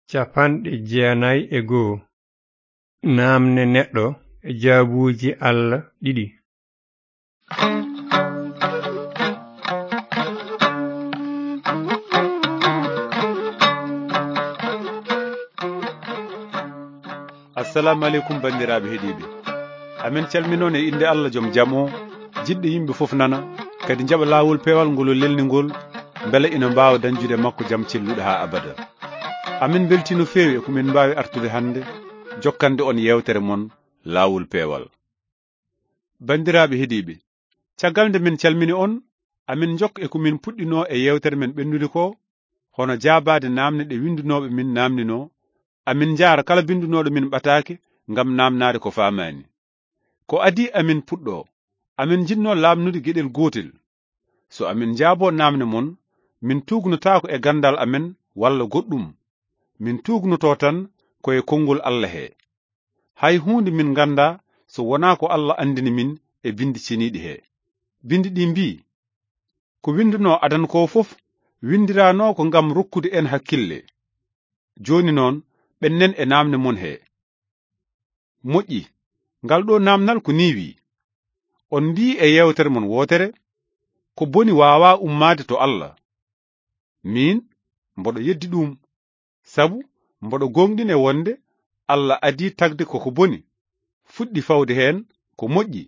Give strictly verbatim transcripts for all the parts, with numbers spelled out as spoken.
capanɗe jeenayi e go'o naamne neɗɗo e jaabuuji Allah ɗiɗi. assalamu aleykum bandiraɓe heeɗiɓe, amin calminon e inde Allah joom jaam o jiɗɗo yimɓe fof nana kadi jaɓa laawol peewal ngol lelningol beele ina mbawa dañjude makko jaam celluɗo ha abada. amin beltino feewi e komin mbawi artude hande jokkande on yewtere mon laawol peewal. bandiraɓe heeɗiɓe, caggal nde min calmini on amin jokka e komin puɗɗino e yewtere men ɓennude ko hono jaabade namne ɗe windunoɓe min namnino. amin jaara kala bindunoɗo min ɓatake ngam namnade ko famani. ko adi amin puɗɗo amin jinno lamnude gueɗel gotel. so amin jaabo namne mon min tugnotako e gandal amen walla goɗɗum, min tugnoto tan koye konngol Allah he. hay hunde min ganda so wona ko Allah andini min e bindi ceniɗi he. bindi ɗi mbi ko winduno adan ko fof windirano ko ngam rokkude en hakkille. joni noon ɓennen e namne mon he. moƴƴi, ngal ɗo namnal ko niwi. on mbi e yewtere mon wotere ko boni wawa ummade to Allah. min mboɗo yeddi ɗum, sabu mboɗo gonɗini e wonde Allah adi tagde koko boni fuɗɗi fawde hen ko moƴƴi.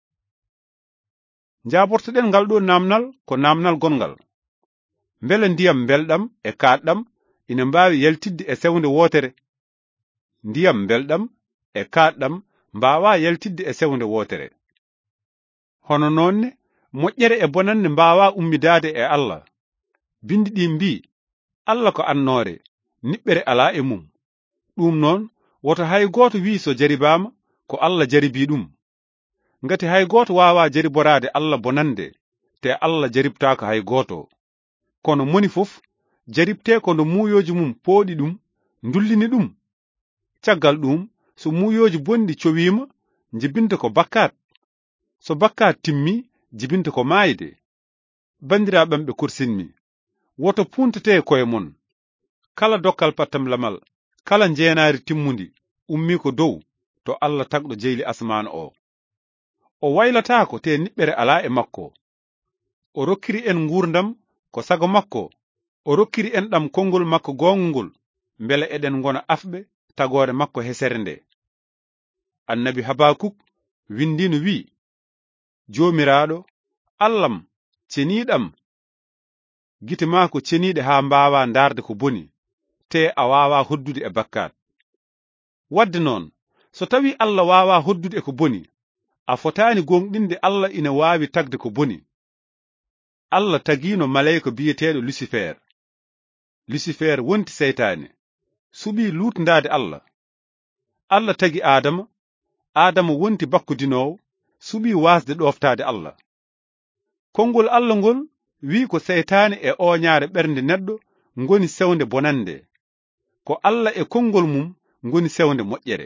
jabortoɗen ngal ɗo namnal ko namnal gongal. beele ndiyam belɗam e kaɗɗam ina mbawi yaltidde e sewnde wotere. ndiyam belɗam e kaɗɗam mbawa yaltidde e sewnde wotere. hono noonne moƴƴere e bonande mbawa ummidade e Allah. bindi ɗi mbi Allah ko annore, niɓɓere ala e mum. ɗum noon woto hay goto wi so jaribama ko Allah jaribi ɗum. ngati hay goto wawa jariborade Allah bonande te Allah jaribtako hay goto. kono moni fof jaribte kono muyoji mum pooɗi ɗum ndullini ɗum. caggal ɗum so muyoji bonɗi cowima jibinta ko bakkat. so bakkat timmi jibinta ko maayde. bandiraɓam ɓe kursinmi, woto puntete koye mon. kala dokkal pattam lamal, kala jeenaari timmudi ummi ko dow to Allah tagɗo jeyli asman o. o waylatako te niɓɓere ala e makko. o rokkiri en ngurdam ko sago makko. o rokkiri en ɗam konngol makko gongol mbele eɗen gona afɓe tagore makko hesere nde. annabi Habakuk windino wi, jomiraɗo Allaham ceniɗam, gite ma ko ceniɗe ha mbawa darde ko boni te a wawa hoddude e bakkat. wadde noon so tawi Allah wawa hoddude e ko boni, a fotani gonɗinde Allah ina wawi tagde ko boni. Allah tagino malayika biyeteɗo Lucifer. Lucifer wonti seytane, suɓi lutndade Allah. Allah tagi Adama. Adama wonti bakkudinowo, suɓi wasde ɗoftade Allah. konngol Allah ngol wi ko seytane e oñaare ɓernde neɗɗo ngoni sewnde bonande, ko Allah e konngol mum ngoni sewnde moƴƴere.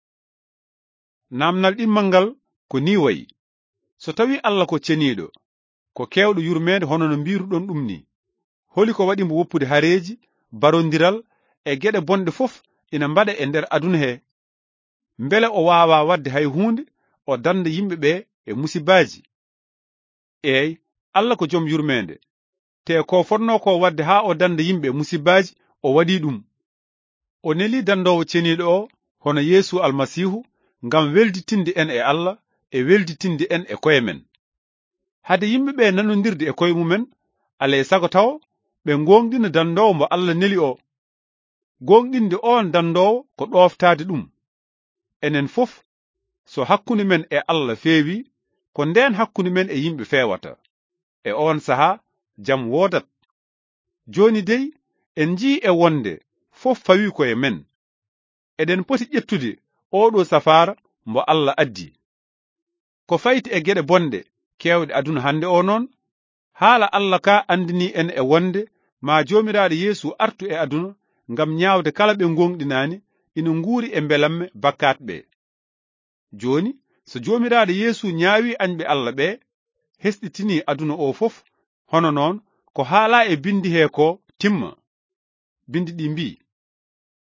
namnal ɗimmal ngal ko ni wayi. so tawi Allah ko ceniɗo, ko kewɗo yurmede hono no mbiruɗon ɗum ni, holi ko waɗimo woppude hareji, barodiral e geɗe bonɗe fof ina mbaɗa e nder aduna he. mbele o wawa wadde hay hunde o danda yimɓeɓe e musibaji. eyi, Allah ko joom yurmede, te ko fonno ko wadde ha o danda yimɓe e musibaji o waɗi ɗum. o neli dandowo ceniɗo o hono Yeesu almasihu ngam welditinde en e Allah e welditinde en e koye men. hade yimɓeɓe nanodirde e koye mumen, alay sago taw ɓe gonɗina dandowo mo Allah neli o. gonɗinde on dandowo ko ɗoftade ɗum. enen fof so hakkunde men e Allah feewi, ko nden hakkunde men e yimɓe fewata. e on saha jam wodat. joni dey en ji e wonde fof fawi koye men. eɗen poti ƴettude oɗo safara mbo Allah addi. ko fayti e geɗe bonde kewɗe aduna hande o noon, haala Allah ka andini en e wonde ma jomiraɗo Yeesu artu e aduna ngam ñaawde kala ɓe gonɗinani ina nguuri e mbelamme bakkat ɓe. joni so jomiraɗo Yeesu ñaawi añɓe Allah ɓe, hesɗitini aduna o fof, hono noon ko haala e bindi he ko timma. bindi ɗi mbi,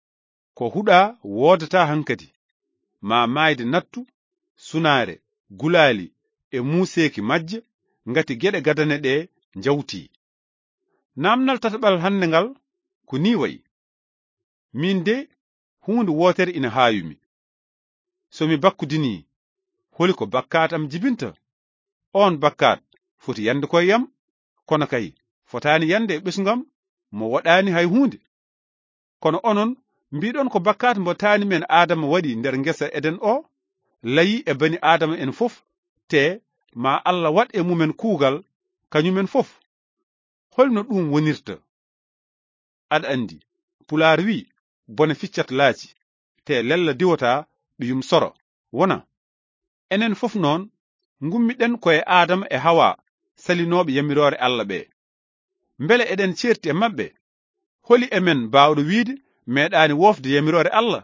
ko huɗa wodata hankadi ma mayde nattu sunaare gulaali e muuseeki majje ngati geɗe gadane ɗe njawti. namnal tataɓal hande ngal ko ni wayi: min de hunde wotere ina haayumi. so mi bakkudini holi ko bakkat am jibinta? on bakkat foti yande koye yam, kono kay fotani yande e ɓesgam mo waɗani hay hunde. kono onon mbiɗon ko bakkat mo tani men adama waɗi nder ngesa eden o layi e bani adama en fof, te ma Allah waɗ e mumen kuugal kañumen fof. holno ɗum wonirta? aɗa andi pulaar wi bone ficcat laaci te lella diwata ɗuyum soro wona. enen fof noon ngummiɗen koye adama e hawa salinoɓe yamirore Allah ɓe. mbele eɗen certi e maɓɓe? holi emen bawɗo wiide meɗani wofde yamirore Allah?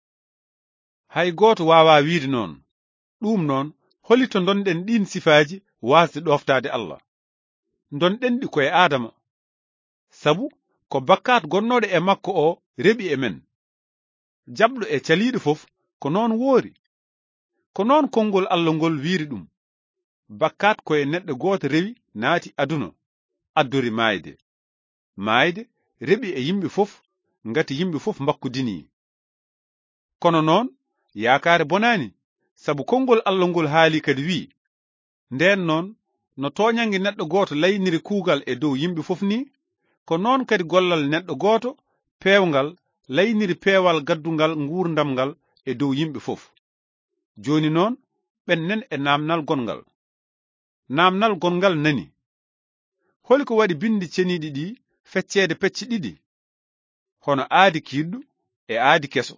hay goto wawa wiide noon. ɗum noon holi to donɗen ɗin sifaji wasde ɗoftade Allah? donɗen ɗi koye adama, sabu ko bakkat gonnoɗo e makko o reɓi e men. jaɓɗo e caliɗo fof ko noon woori. ko noon konngol Allah ngol wiiri ɗum: bakkat koye neɗɗo goto rewi naati aduna, addori maayde. maayde reɓi e yimɓe fof ngati yimɓe fof bakkudini. kono noon yaakaare bonani, sabu konngol Allah ngol haali kadi wi: nden noon no toñange neɗɗo goto layniri kuugal e dow yimɓe fof ni, ko noon kadi gollal neɗɗo goto peewgal layniri peewal gaddungal ngurdam ngal e dow yimɓe fof. joni noon ɓennen e namnal gongal. namnal gongal nani: holi ko waɗi bindi ceniɗi ɗi feccede pecce ɗiɗi, hono aadi kiɗɗo e aadi keso.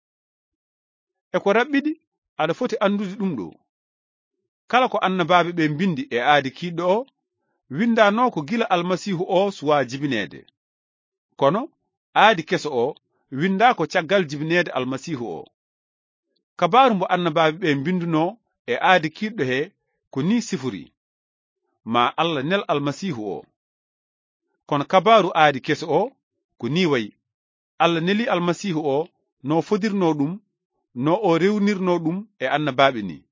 e ko raɓɓiɗi aɗa foti andude ɗum ɗo: kala ko annabaɓe ɓe bindi e aadi kiɗɗo o windano ko gila almasihu o suwa jibinede, kono aadi keso o winda ko caggal jibinede almasihu o. kabaru mbo annabaɓe ɓe binduno e aadi kiɗɗo he ko ni sifori: ma Allah nel almasihu o. kono kabaru aadi keso o ko ni wayi: Allah neli almasihu o no fodirno ɗum, no o rewnirno ɗum e annabaɓe ni.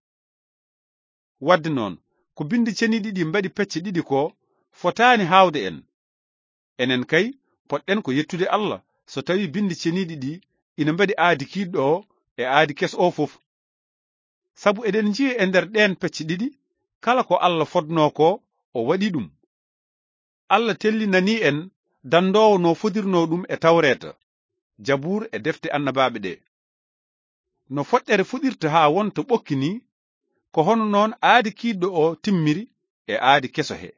wadde noon ko bindi ceniɗi ɗi mbaɗi pecce ɗiɗi ko fotani hawde en. enen kay poɗɗen ko yettude Allah so tawi bindi ceniɗi ɗi ina mbaɗi aadi kiɗɗo o e aadi keso o fof. sabu eɗen jiya e nder ɗen pecce ɗiɗi kala ko Allah fodno ko o waɗi ɗum. Allah tellinani en dandowo no fodirno ɗum e tawreta, jabur e defte annabaɓe ɗe. no foɗɗere fuɗirta ha wonta ɓokki ni, ko hono noon aadi kiɗɗo o timmiri e aadi keso he.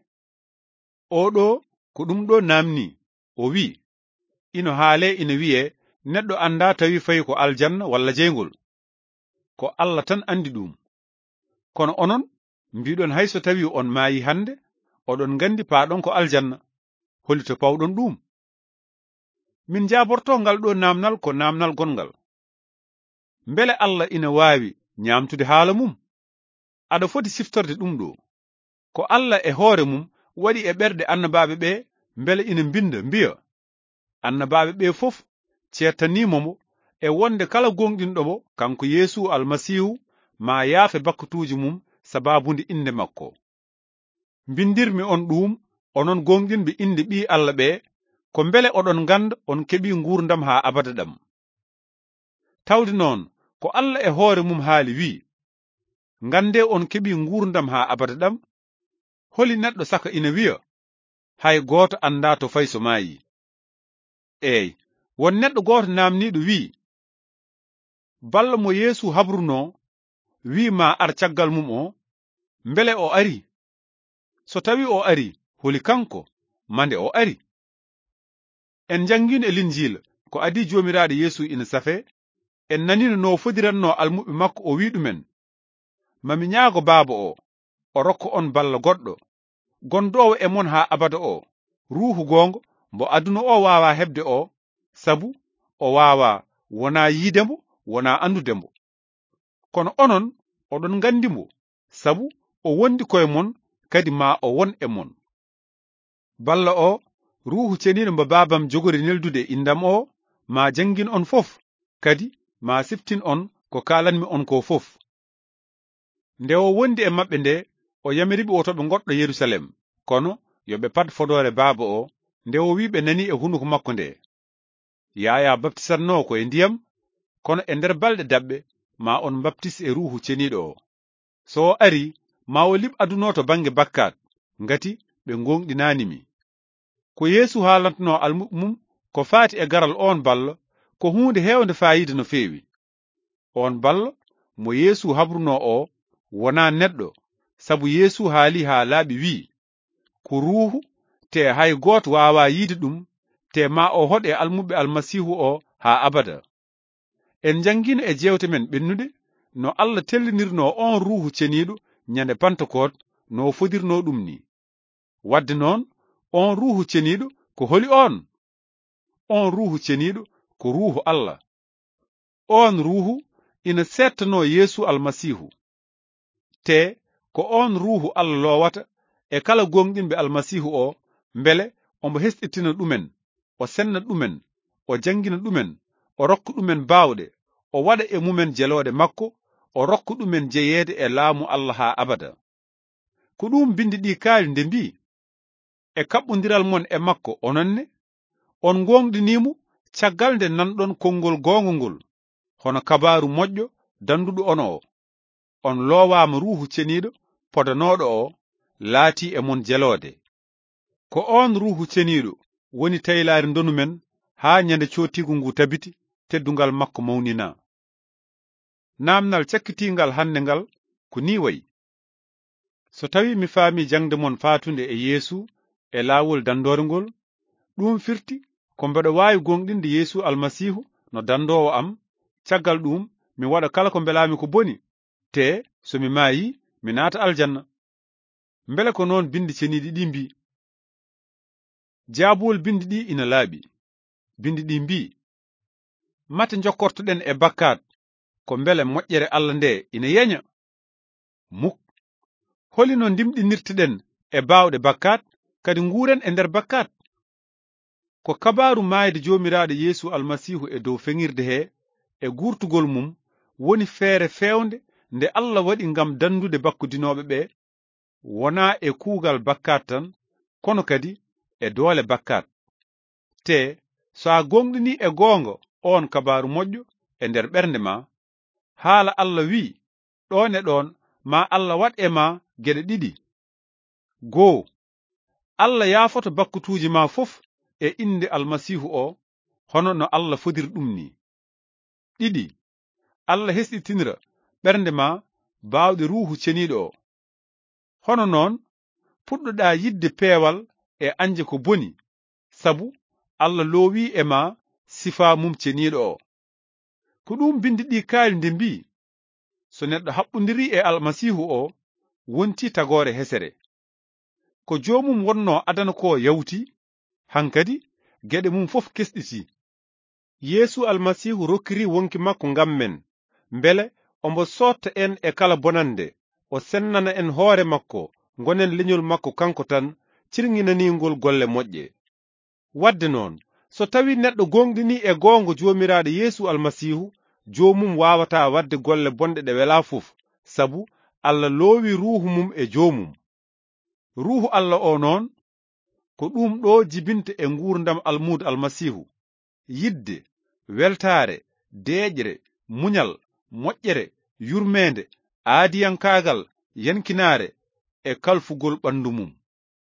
oɗo ko ɗum ɗo namni o wi: ino haale ina wiye neɗɗo anda tawi fayi ko aljanna walla jeygol. ko Allah tan andi ɗum. kono onon mbiɗon hayso tawi on maayi hande, oɗon gandi paaɗon ko aljanna. holi to pawɗon ɗum? min jaborto ngal ɗo namnal ko namnal gongal. mbele Allah ina waawi ñamtude haala mum? aɗa foti siftorde ɗum ɗo: ko Allah e hoore mum waɗi e ɓerɗe annabaɓe ɓe mbele ina binda mbiya: annabaɓe ɓe fof ceertanimomo e wonde kala gonɗinɗomo kanko Yeesu almasihu ma yaafe bakkatuji mum sababunde inde makko. bindirmi on ɗum onon gonɗinɓe inde ɓi Allah ɓe, ko mbele oɗon ganda on keɓi ngurdam ha abada ɗam. tawde noon ko Allah e hoore mum haali wi: ngande on keɓi ngurdam ha abada ɗam, holi neɗɗo saka ina wiya: hay goto anda to fay so maayi. eyi, won neɗɗo goto namniɗo wi: balla mo Yeesu habruno wi ma ar caggal mum o, mbele o ari? so tawi o ari, holi kanko mande o ari? en jangino e linjila ko adi jomiraɗo Yeesu ina safe, en nanino no fodiranno almuɓe makko o wi ɗumen: mami ñaago baaba o, o rokka on balla goɗɗo gondowo e mon ha abada o, ruuhu gonga mbo aduna o wawa hebde o, sabu o wawa wona yiidembo wona andudembo. kono onon oɗon gandimo, sabu o wondi koye mon kadi ma o won e mon. balla o ruuhu ceniɗo mbo babam jogori neldude indam o ma jangin on fof. kadi ma siftin on ko kalanmi on ko fof. Nde o wondi e maɓɓe nde o yamiriɓe wotoɓe goɗɗo Yerusalem, kono yoɓe pat fodore baaba o. Nde o wi ɓe nani e hunuko makko nde, Yaya baptisatno ko e ndiyam, kono e nder balɗe daɓɓe ma on baptis e ruhu ceniɗo o. So o ari ma o lib aduno to bange bakkat, ngati ɓe gonɗinanimi. Ko Yeesu haalatno almuɓe mum ko faati e garal on ballo ko hunde hewnde fayida no feewi. On ballo mo Yeesu habruno o wona neɗɗo, sabu Yeesu haali ha laaɓi wi, ko ruhu te hay goto wawa yiide ɗum te ma o hoɗ e almuɓe almasihu o ha abada. En jangino e jewte men ɓennude no Allah tellinirno on ruhu ceniɗo nyande Pentecote no fodirno ɗum ni. Wadde noon on ruhu ceniɗo ko holi on? On ruhu ceniɗo ko ruhu Allah. On ruhu ina settano Yeesu almasihu. Te ko on ruhu Allah lowata e kala gonɗinɓe almasihu o, mbele ombo hesɗitina ɗumen, o senna ɗumen, o jangina ɗumen, o rokka ɗumen bawɗe, o waɗa e mumen jelode makko, o rokka ɗumen jeyeede e laamu Allah ha abada. Ko ɗum bindi ɗi kaali nde mbi, e kaɓɓodiral mon e makko ononne on gonɗinimo caggal nde nanɗon konngol gongol, hono kabaru moƴƴo danduɗo on o. On lowama ruhu ceniɗo podanoɗo o laati e mon jelode. Ko on ruhu ceniɗo woni taylari donu men ha nyande cotigu ngu tabiti, teddungal makko mawnina. Namnal cakkitingal hande ngal ko ni wayi. So tawi mi faami jangde mon fatunde e Yeesu e laawol dandore ngol, ɗum firti ko mbeɗo wawi gonɗinde Yeesu almasihu no dandowo am, caggal ɗum mi waɗa kala ko mbelami ko boni, te so mi maayi mi naata aljanna. Mbele ko noon bindi ceniɗi ɗi mbi. Jaabuwol bindi ɗi ina laaɓi. Bindi ɗi mbi, mate jokkortoɗen e bakkat ko mbele moƴƴere Allah nde ina yenya? Muk, holino ndimɗinirteɗen e bawɗe bakkat, kadi nguren e nder bakkat? Ko kabaru maayde jomiraɗo Yeesu almasihu e dow feŋirde he e gurtugol mum woni feere fewnde nde Allah waɗi ngam dandude bakkudinoɓe ɓe, wona e kuugal bakkat tan, kono kadi e doole bakkat. Te so a gonɗini e goonga on kabaru moƴƴo e nder ɓernde ma, haala Allah wi, ɗon e ɗon ma Allah waɗ e ma geɗe ɗiɗi. Goo, Allah yaafoto bakkutuji ma fof e inde almasihu o, hono no Allah fodir ɗum ni. Ɗiɗi, Allah hesɗitinira ɓernde ma bawɗe ruhu ceniɗo o. Hono noon puɗɗoɗa yidde peewal e anje ko boni, sabu Allah loowi e ma sifa mum ceniɗo o. Ko ɗum bindi ɗi kaali nde mbi, so neɗɗo haɓɓodiri e almasihu o wonti tagore hesere. Ko jomum wonno adana ko yawti, hankadi geɗe mum fof kesɗiti. Yeesu almasihu rokkiri wonki makko ngam men, mbele ombo sotta en e kala bonande, o sennana en hoore makko, gonen leñol makko kanko tan, cirŋinaningol golle moƴƴe. Wadde noon, so tawi neɗɗo gonɗini e goongo jomiraɗo Yeesu almasihu, jomum wawata wadde golle bonɗe ɗe wela fof, sabu Allah loowi ruhu mum e jomum. Ruhu Allah o noon ko ɗum ɗo jibinta e ngurdam almudo almasihu, yidde, weltare, deƴre, muñal, moƴƴere, yurmede, aadiyankagal, yankinare e kalfugol ɓandu mum.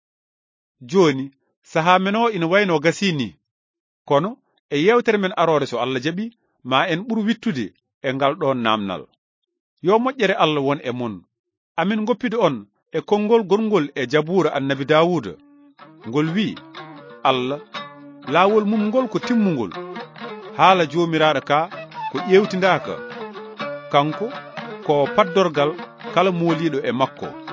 Joni saha men o ina wayno gasini, kono e yewtere men arore so Allah jaɓi ma en ɓuru wittude e ngal ɗon namnal. Yo moƴƴere Allah won e mon. Amin goppide on e konngol gongol e jabura annabi Dawuda, ngol wi, Allah laawol mum ngol ko timmugol, haala jomiraɗo ka ko ƴewtindaka, kanko ko paddorgal kala moliɗo e makko.